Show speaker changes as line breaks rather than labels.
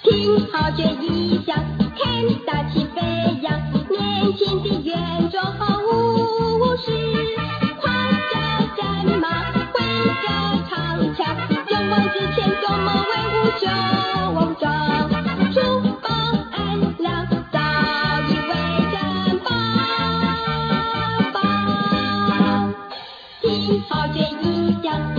听好这一响，看大旗飞扬，年轻的员壮武士，跨着战马，挥着长枪，勇往直前，多么威武雄壮！珠宝安良，早已为战邦邦。听好这一响。